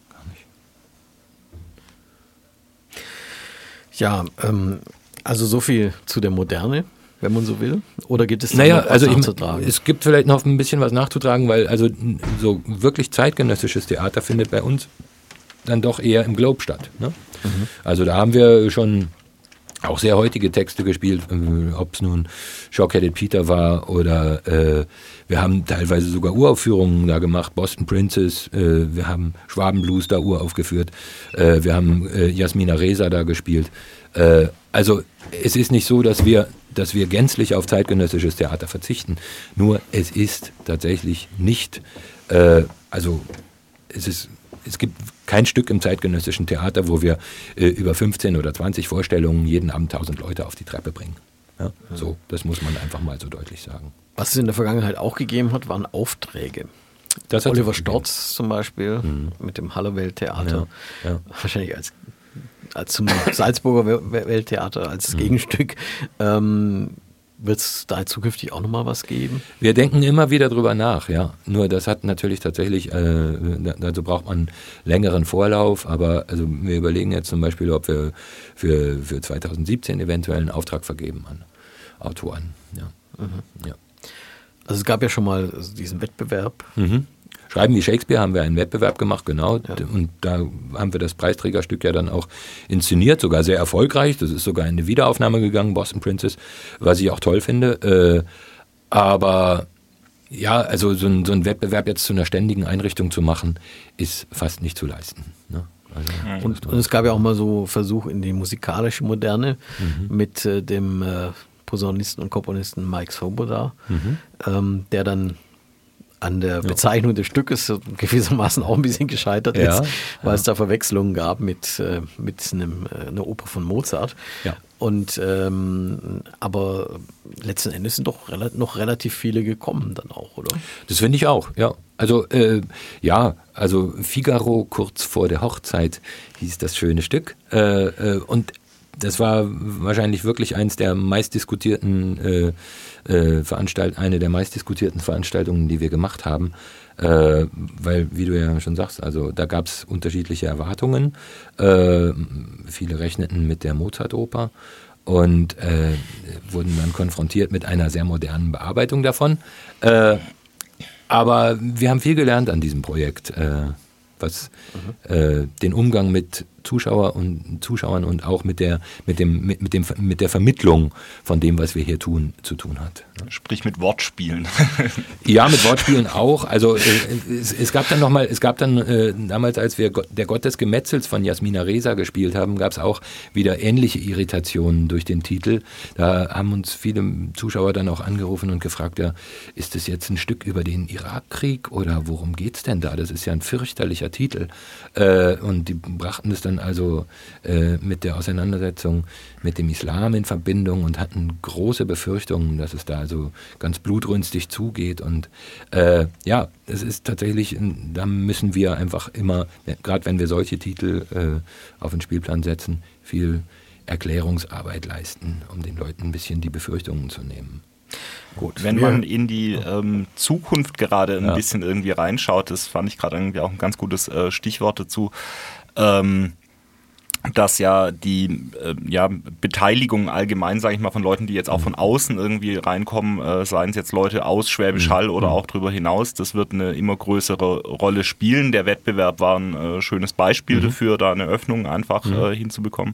Ja, ähm, also so viel zu der Moderne, wenn man so will. Oder gibt es da naja, noch was also nachzutragen? Ich, es gibt vielleicht noch ein bisschen was nachzutragen, weil also so wirklich zeitgenössisches Theater findet bei uns dann doch eher im Globe statt. Ne? Mhm. Also da haben wir schon auch sehr heutige Texte gespielt, äh, ob es nun Shock-Headed Peter war oder äh, wir haben teilweise sogar Uraufführungen da gemacht, Boston Princess, äh, wir haben Schwabenblues da uraufgeführt, äh, wir haben äh, Jasmina Reza da gespielt. Äh, also es ist nicht so, dass wir, dass wir gänzlich auf zeitgenössisches Theater verzichten, nur es ist tatsächlich nicht, äh, also es ist Es gibt kein Stück im zeitgenössischen Theater, wo wir äh, über fünfzehn oder zwanzig Vorstellungen jeden Abend tausend Leute auf die Treppe bringen. Ja? So, das muss man einfach mal so deutlich sagen. Was es in der Vergangenheit auch gegeben hat, waren Aufträge. Das hat Oliver Storz zum Beispiel mhm. mit dem Hallerwelt-Theater. Ja, ja. Wahrscheinlich als, als zum Salzburger Welttheater als mhm. Gegenstück. Ähm, Wird es da zukünftig auch nochmal was geben? Wir denken immer wieder drüber nach, ja. Nur das hat natürlich tatsächlich, äh, dazu braucht man längeren Vorlauf, aber also wir überlegen jetzt zum Beispiel, ob wir für, für zwanzig siebzehn eventuell einen Auftrag vergeben an Autoren. Ja. Mhm. Ja. Also es gab ja schon mal diesen Wettbewerb. Mhm. Schreiben wie Shakespeare haben wir einen Wettbewerb gemacht, genau. Ja. Und da haben wir das Preisträgerstück ja dann auch inszeniert, sogar sehr erfolgreich. Das ist sogar in eine Wiederaufnahme gegangen, Boston Princess, was ich auch toll finde. Aber ja, also so ein, so ein Wettbewerb jetzt zu einer ständigen Einrichtung zu machen, ist fast nicht zu leisten. Ne? Also, und, und es gab ja auch mal so Versuch in die musikalische Moderne mhm. mit äh, dem äh, Posaunisten und Komponisten Mike Swoboda, mhm. ähm, der dann an der Bezeichnung des Stückes gewissermaßen auch ein bisschen gescheitert ja, ist, weil ja. es da Verwechslungen gab mit, äh, mit einem, äh, einer Oper von Mozart. Ja. Und ähm, aber letzten Endes sind doch rel- noch relativ viele gekommen dann auch, oder? Das finde ich auch, ja. Also äh, ja, also Figaro kurz vor der Hochzeit hieß das schöne Stück. Äh, äh, und das war wahrscheinlich wirklich eins der meistdiskutierten äh, äh, Veranstalt- eine der meistdiskutierten Veranstaltungen, die wir gemacht haben, äh, weil, wie du ja schon sagst, also da gab es unterschiedliche Erwartungen. Äh, viele rechneten mit der Mozart-Oper und äh, wurden dann konfrontiert mit einer sehr modernen Bearbeitung davon. Äh, aber wir haben viel gelernt an diesem Projekt, äh, was mhm. äh, den Umgang mit Zuschauer und Zuschauern und auch mit der mit dem mit, mit dem mit der Vermittlung von dem, was wir hier tun, zu tun hat. Sprich mit Wortspielen. Ja, mit Wortspielen auch. Also äh, es, es gab dann noch mal, es gab dann äh, damals, als wir Gott, der Gott des Gemetzels von Jasmina Reza gespielt haben, gab es auch wieder ähnliche Irritationen durch den Titel. Da haben uns viele Zuschauer dann auch angerufen und gefragt, ja, ist das jetzt ein Stück über den Irakkrieg oder worum geht's denn da? Das ist ja ein fürchterlicher Titel. Äh, und die brachten es dann dann also äh, mit der Auseinandersetzung mit dem Islam in Verbindung und hatten große Befürchtungen, dass es da also ganz blutrünstig zugeht. Und äh, ja, es ist tatsächlich, da müssen wir einfach immer, gerade wenn wir solche Titel äh, auf den Spielplan setzen, viel Erklärungsarbeit leisten, um den Leuten ein bisschen die Befürchtungen zu nehmen. Gut, wenn man in die ähm, Zukunft gerade ein ja. bisschen irgendwie reinschaut, das fand ich gerade irgendwie auch ein ganz gutes äh, Stichwort dazu, ähm, dass ja die äh, ja, Beteiligung allgemein, sage ich mal, von Leuten, die jetzt auch von außen irgendwie reinkommen, äh, seien es jetzt Leute aus Schwäbisch Hall mhm. oder auch darüber hinaus, das wird eine immer größere Rolle spielen. Der Wettbewerb war ein äh, schönes Beispiel mhm. dafür, da eine Öffnung einfach mhm. äh, hinzubekommen.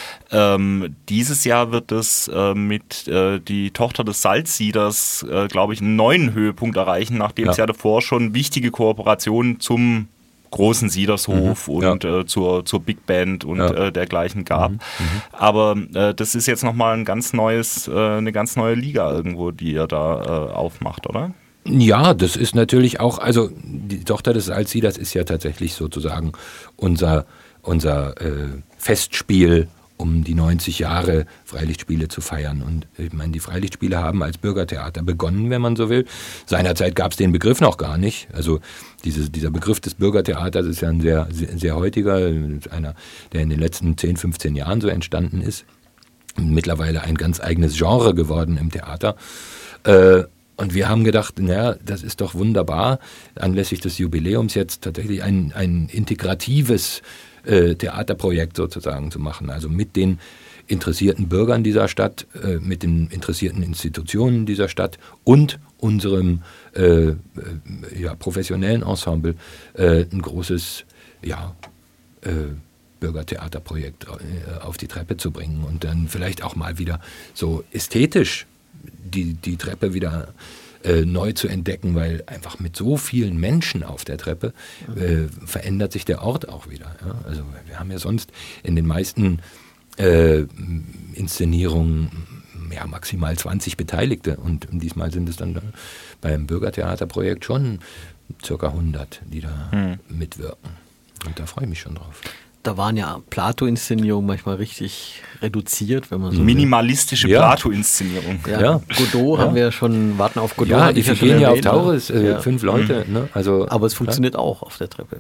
Ähm, dieses Jahr wird es äh, mit äh, die Tochter des Salzsieders, äh, glaube ich, einen neuen Höhepunkt erreichen, nachdem ja. es ja davor schon wichtige Kooperationen zum großen Siedershof mhm, und ja. äh, zur, zur Big Band und ja. äh, dergleichen gab. Mhm, Aber äh, das ist jetzt nochmal ein ganz neues, äh, eine ganz neue Liga irgendwo, die ihr da äh, aufmacht, oder? Ja, das ist natürlich auch, also die Tochter des Salzsieders ist ja tatsächlich sozusagen unser, unser äh, Festspiel, um die neunzig Jahre Freilichtspiele zu feiern. Und ich meine, die Freilichtspiele haben als Bürgertheater begonnen, wenn man so will. Seinerzeit gab es den Begriff noch gar nicht. Also diese, dieser Begriff des Bürgertheaters ist ja ein sehr, sehr, sehr heutiger, einer, der in den letzten zehn, fünfzehn Jahren so entstanden ist. Mittlerweile ein ganz eigenes Genre geworden im Theater. Äh, Und wir haben gedacht, naja, das ist doch wunderbar, anlässlich des Jubiläums jetzt tatsächlich ein, ein integratives äh, Theaterprojekt sozusagen zu machen. Also mit den interessierten Bürgern dieser Stadt, äh, mit den interessierten Institutionen dieser Stadt und unserem äh, äh, ja, professionellen Ensemble äh, ein großes ja, äh, Bürgertheaterprojekt äh, auf die Treppe zu bringen und dann vielleicht auch mal wieder so ästhetisch die, die Treppe wieder äh, neu zu entdecken, weil einfach mit so vielen Menschen auf der Treppe äh, verändert sich der Ort auch wieder. Ja? Also wir haben ja sonst in den meisten äh, Inszenierungen ja, maximal zwanzig Beteiligte und diesmal sind es dann beim Bürgertheaterprojekt schon circa hundert, die da hm. mitwirken. Und da freue ich mich schon drauf. Da waren ja Plato-Inszenierungen manchmal richtig reduziert, wenn man so minimalistische ja. Plato-Inszenierung. Ja. ja. Godot ja. haben wir schon, warten auf Godot. Ja, Iphigenie ja auf Tauris, äh, ja. fünf Leute. Mhm. Ne? Also, aber es funktioniert ja. auch auf der Treppe.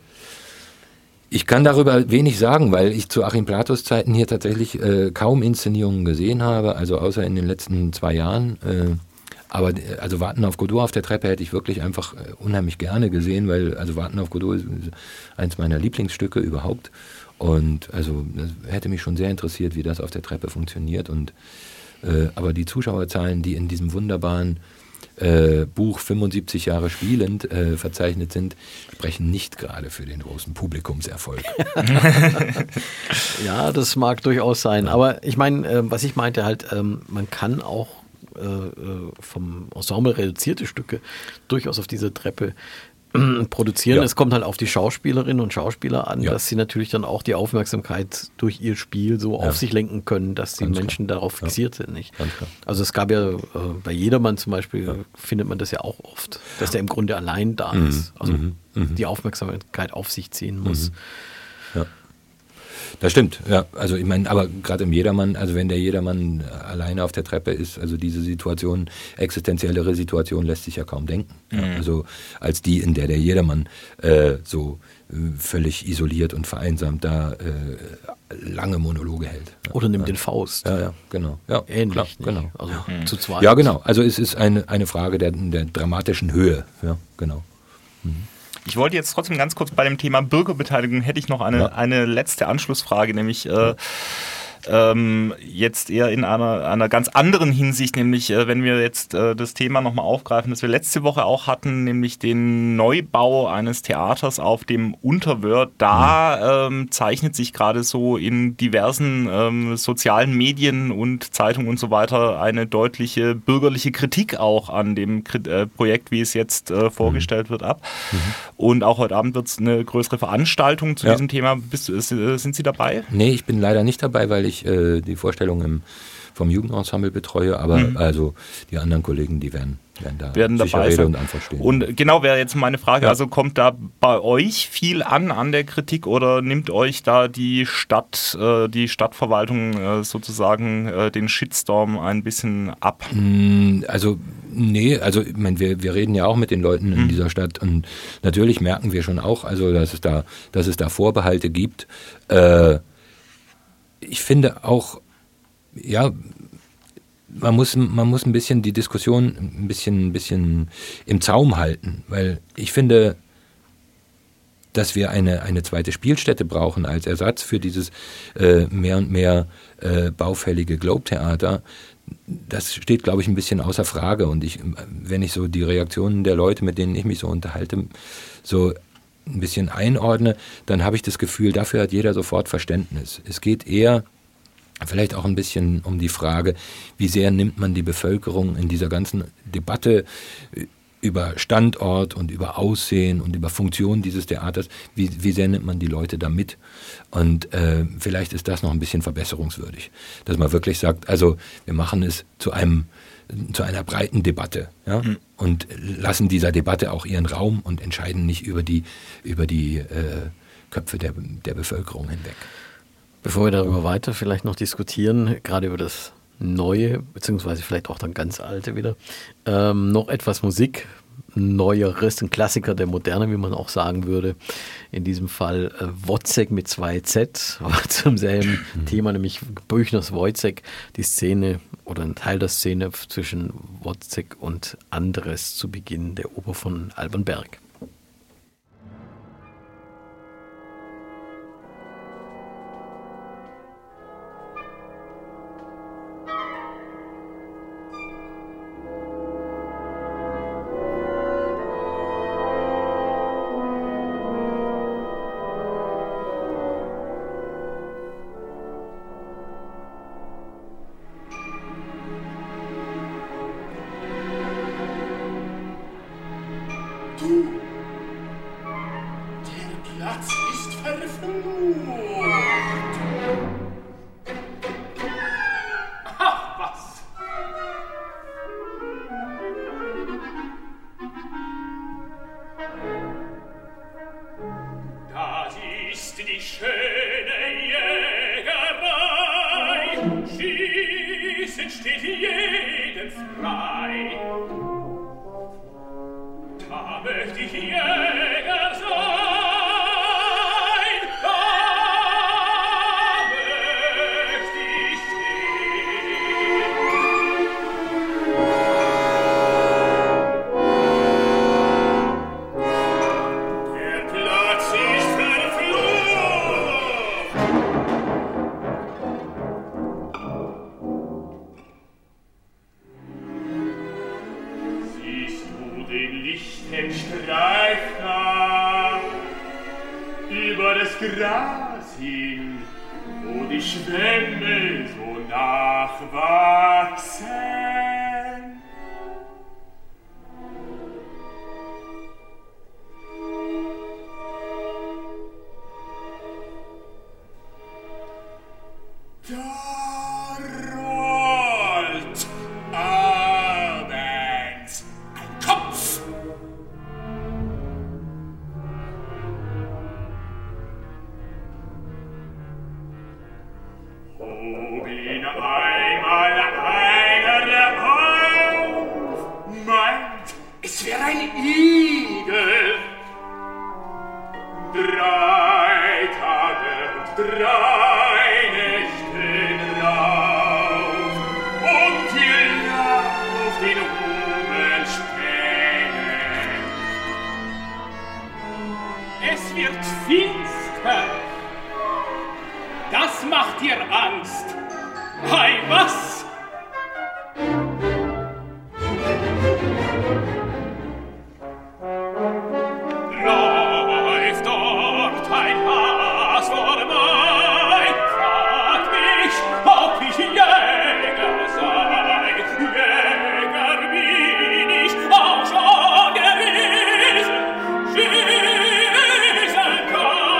Ich kann darüber wenig sagen, weil ich zu Achim Platos Zeiten hier tatsächlich äh, kaum Inszenierungen gesehen habe, also außer in den letzten zwei Jahren. Äh, aber also Warten auf Godot auf der Treppe hätte ich wirklich einfach äh, unheimlich gerne gesehen, weil also Warten auf Godot ist eins meiner Lieblingsstücke überhaupt. Und also das hätte mich schon sehr interessiert, wie das auf der Treppe funktioniert. Und äh, aber die Zuschauerzahlen, die in diesem wunderbaren äh, Buch fünfundsiebzig Jahre spielend äh, verzeichnet sind, sprechen nicht gerade für den großen Publikumserfolg. Ja, das mag durchaus sein. Ja. Aber ich meine, äh, was ich meinte halt, ähm, man kann auch äh, vom Ensemble reduzierte Stücke durchaus auf dieser Treppe produzieren. Ja. Es kommt halt auf die Schauspielerinnen und Schauspieler an, ja. dass sie natürlich dann auch die Aufmerksamkeit durch ihr Spiel so ja. auf sich lenken können, dass die Ganz Menschen klar. darauf fixiert ja. sind. Nicht? Also es gab ja äh, bei Jedermann zum Beispiel, ja. findet man das ja auch oft, dass der im Grunde allein da mhm. ist. Also mhm. die Aufmerksamkeit auf sich ziehen muss. Mhm. Ja. Das stimmt, ja. Also ich meine, aber gerade im Jedermann, also wenn der Jedermann alleine auf der Treppe ist, also diese Situation, existenziellere Situation lässt sich ja kaum denken. Mhm. Ja, also als die, in der der Jedermann äh, so äh, völlig isoliert und vereinsamt da äh, lange Monologe hält. Ja. Oder nimmt ja. den Faust. Ja, ja, genau. Ja, ähnlich, klar, genau. Also mhm. zu zweit. Ja, genau. Also es ist eine, eine Frage der, der dramatischen Höhe. Ja, genau. Mhm. Ich wollte jetzt trotzdem ganz kurz bei dem Thema Bürgerbeteiligung, hätte ich noch eine, ja. eine letzte Anschlussfrage, nämlich äh, ähm, jetzt eher in einer, einer ganz anderen Hinsicht, nämlich äh, wenn wir jetzt äh, das Thema nochmal aufgreifen, das wir letzte Woche auch hatten, nämlich den Neubau eines Theaters auf dem Unterwörth. Da ähm, zeichnet sich gerade so in diversen ähm, sozialen Medien und Zeitungen und so weiter eine deutliche bürgerliche Kritik auch an dem äh, Projekt, wie es jetzt äh, vorgestellt mhm. wird, ab. Mhm. Und auch heute Abend wird es eine größere Veranstaltung zu ja. diesem Thema. Bist, äh, sind Sie dabei? Nee, ich bin leider nicht dabei, weil ich die Vorstellung im, vom Jugendensemble betreue, aber mhm. also die anderen Kollegen, die werden werden da werden sicher dabei Rede sein. und Antwort stehen. Und genau wäre jetzt meine Frage, Ja. also kommt da bei euch viel an an der Kritik oder nimmt euch da die Stadt, äh, die Stadtverwaltung äh, sozusagen äh, den Shitstorm ein bisschen ab? Also nee, also ich meine, wir, wir reden ja auch mit den Leuten in hm. dieser Stadt und natürlich merken wir schon auch, also dass es da, dass es da Vorbehalte gibt. Äh, ich finde auch, ja, man muss, man muss ein bisschen die Diskussion ein bisschen, ein bisschen im Zaum halten, weil ich finde, dass wir eine, eine zweite Spielstätte brauchen als Ersatz für dieses äh, mehr und mehr äh, baufällige Globe-Theater. Das steht, glaube ich, ein bisschen außer Frage. Und ich, wenn ich so die Reaktionen der Leute, mit denen ich mich so unterhalte, so ein bisschen einordne, dann habe ich das Gefühl, dafür hat jeder sofort Verständnis. Es geht eher vielleicht auch ein bisschen um die Frage, wie sehr nimmt man die Bevölkerung in dieser ganzen Debatte über Standort und über Aussehen und über Funktion dieses Theaters, wie, wie sehr nimmt man die Leute da mit? Und äh, vielleicht ist das noch ein bisschen verbesserungswürdig, dass man wirklich sagt, also wir machen es zu einem zu einer breiten Debatte, ja, mhm. und lassen dieser Debatte auch ihren Raum und entscheiden nicht über die über die äh, Köpfe der, der Bevölkerung hinweg. Bevor wir darüber weiter vielleicht noch diskutieren, gerade über das Neue, beziehungsweise vielleicht auch dann ganz Alte wieder, ähm, noch etwas Musik, Neueres, ein Klassiker der Moderne, wie man auch sagen würde. In diesem Fall äh, Wozzeck mit zwei Z, aber zum selben mhm. Thema, nämlich Büchners Wojciech, die Szene oder ein Teil der Szene zwischen Wozzeck und Andres zu Beginn der Oper von Alban Berg.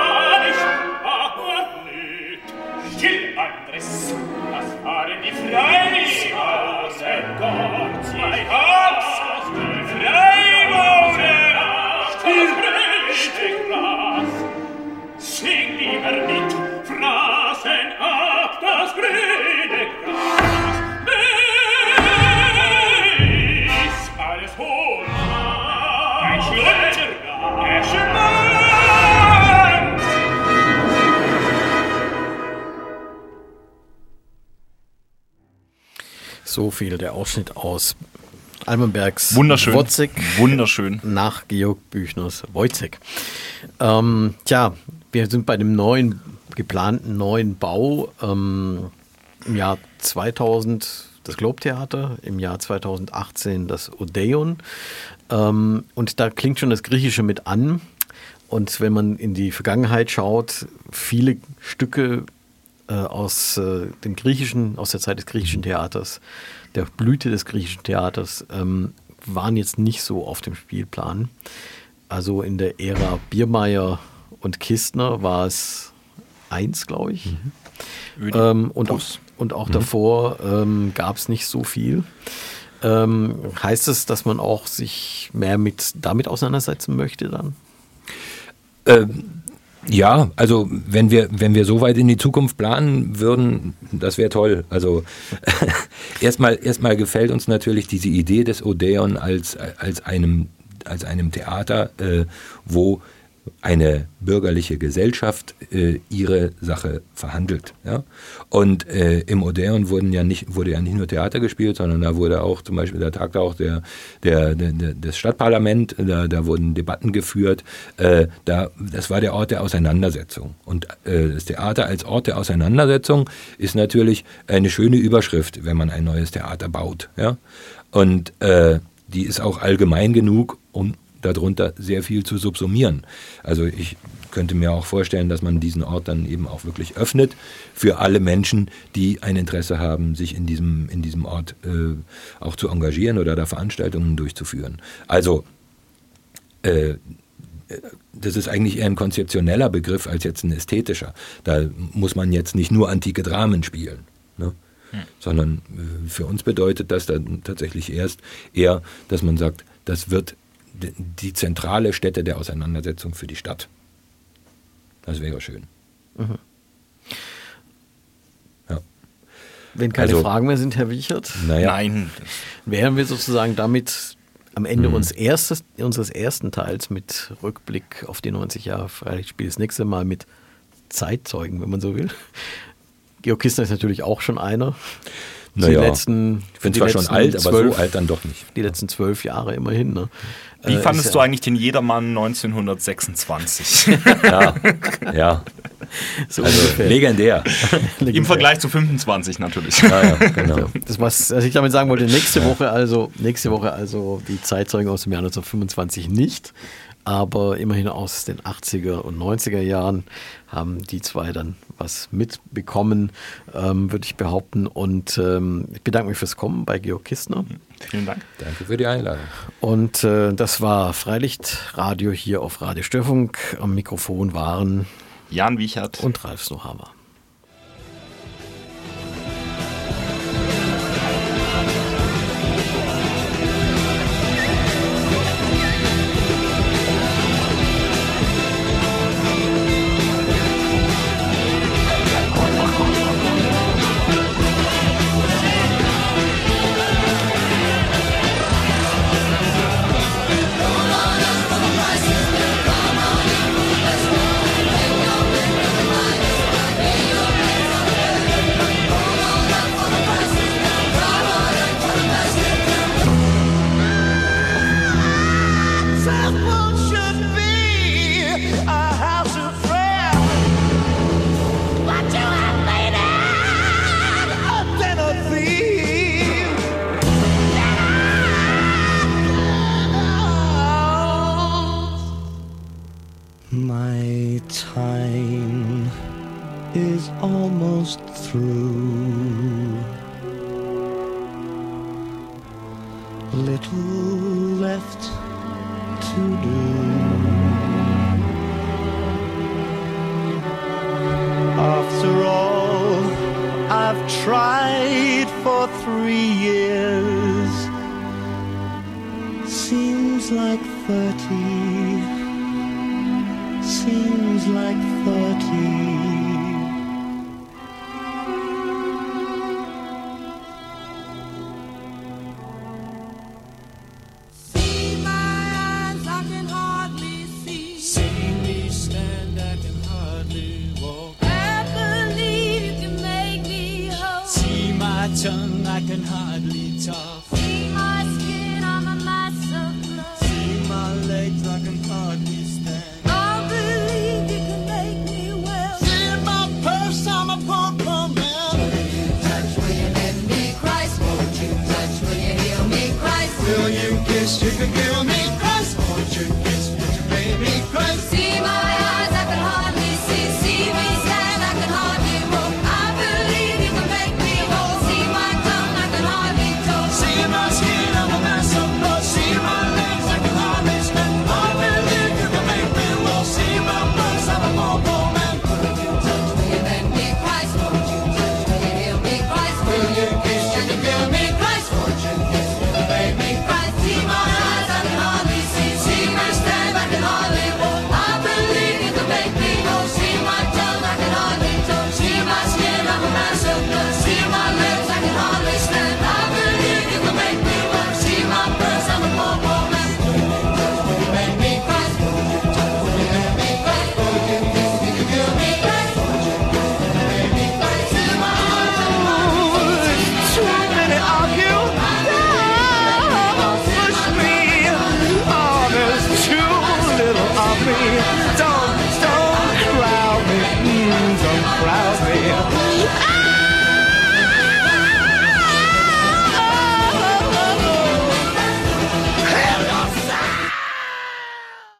Still, Andres, das waren die Fragen. So viel der Ausschnitt aus Almenbergs Wunderschön. Wozzeck Wunderschön. nach Georg Büchners Wojzeck. Ähm, tja, wir sind bei dem neuen, geplanten neuen Bau ähm, im Jahr zweitausend das Globe-Theater, im Jahr zweitausendachtzehn das Odeon. Ähm, und da klingt schon das Griechische mit an. Und wenn man in die Vergangenheit schaut, viele Stücke äh, aus äh, dem griechischen, aus der Zeit des griechischen Theaters, der Blüte des griechischen Theaters, ähm, waren jetzt nicht so auf dem Spielplan. Also in der Ära Biermeier und Kistner war es eins, glaube ich. Mhm. Ähm, und, auch, und auch mhm. davor ähm, gab es nicht so viel. Ähm, heißt es, dass man auch sich mehr mit damit auseinandersetzen möchte dann? Ähm, ja, also wenn wir, wenn wir so weit in die Zukunft planen würden, das wäre toll. Also erstmal, erstmal gefällt uns natürlich diese Idee des Odeon als, als, einem, als einem Theater, äh, wo eine bürgerliche Gesellschaft äh, ihre Sache verhandelt. Ja? Und äh, im Odeon wurden ja nicht, wurde ja nicht nur Theater gespielt, sondern da wurde auch zum Beispiel, da tagte auch der, der, der, der, das Stadtparlament, da, da wurden Debatten geführt. Äh, da, das war der Ort der Auseinandersetzung. Und äh, das Theater als Ort der Auseinandersetzung ist natürlich eine schöne Überschrift, wenn man ein neues Theater baut. Ja? Und äh, die ist auch allgemein genug, um darunter sehr viel zu subsumieren. Also ich könnte mir auch vorstellen, dass man diesen Ort dann eben auch wirklich öffnet für alle Menschen, die ein Interesse haben, sich in diesem, in diesem Ort äh, auch zu engagieren oder da Veranstaltungen durchzuführen. Also äh, das ist eigentlich eher ein konzeptioneller Begriff als jetzt ein ästhetischer. Da muss man jetzt nicht nur antike Dramen spielen, ne? Hm. Sondern äh, für uns bedeutet das dann tatsächlich erst eher, dass man sagt, das wird die zentrale Stätte der Auseinandersetzung für die Stadt. Das wäre schön. Mhm. Ja. Wenn keine also, Fragen mehr sind, Herr Wiechert, naja. Nein. wären wir sozusagen damit am Ende mhm. uns erstes, unseres ersten Teils mit Rückblick auf die neunzig Jahre Freilichtspiel. Das nächste Mal mit Zeitzeugen, wenn man so will. Georg Kistner ist natürlich auch schon einer. Naja, die letzten, ich bin zwar schon alt, aber zwölf, so alt dann doch nicht. Die letzten zwölf Jahre immerhin. Ne? Wie äh, fandest ja, du eigentlich den Jedermann neunzehnhundertsechsundzwanzig? Ja, ja. So also ungefähr. Legendär. Legendär. Im Vergleich zu fünfundzwanzig natürlich. Ja, ja, genau. Das, was, was ich damit sagen wollte, nächste Woche also, nächste Woche also die Zeitzeugen aus dem Jahr neunzehnhundertfünfundzwanzig nicht, aber immerhin aus den achtziger und neunziger Jahren haben die zwei dann was mitbekommen, ähm, würde ich behaupten. Und ähm, ich bedanke mich fürs Kommen bei Georg Kistner. Vielen Dank. Danke für die Einladung. Und äh, das war Freilichtradio hier auf Radio Störfunk. Am Mikrofon waren Jan Wiechert und Ralf Snohammer. My time is almost through. Little left to do. After all, I've tried for three years. Seems like thirty. Seems like thirty. See my eyes, I can hardly see. See me stand, I can hardly walk. I believe you can make me whole. See my tongue I can hardly talk.